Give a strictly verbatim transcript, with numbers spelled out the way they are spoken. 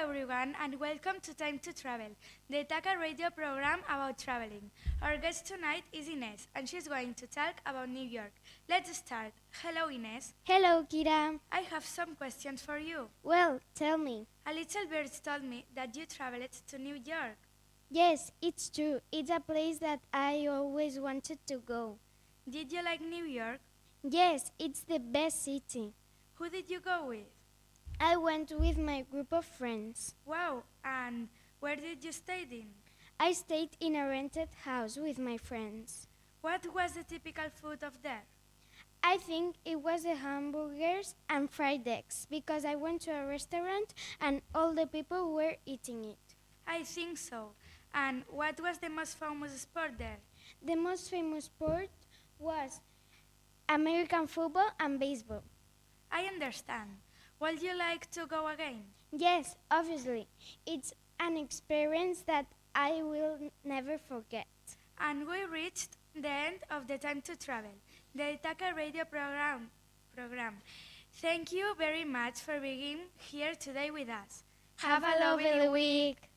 everyone, and welcome to Time to Travel, the Taka radio program about traveling. Our guest tonight is Ines, and she's going to talk about New York. Let's start. Hello, Ines. Hello, Kira. I have some questions for you. Well, tell me. A little bird told me that you traveled to New York. Yes, it's true. It's a place that I always wanted to go. Did you like New York? Yes, it's the best city. Who did you go with? I went with my group of friends. Wow, and where did you stay in? I stayed in a rented house with my friends. What was the typical food of there? I think it was the hamburgers and fried eggs because I went to a restaurant and all the people were eating it. I think so. And what was the most famous sport there? The most famous sport was American football and baseball. I understand. Would you like to go again? Yes, obviously. It's an experience that I will never forget. And we reached the end of the Time to Travel, the Ithaca radio program. program. Thank you very much for being here today with us. Have a lovely week.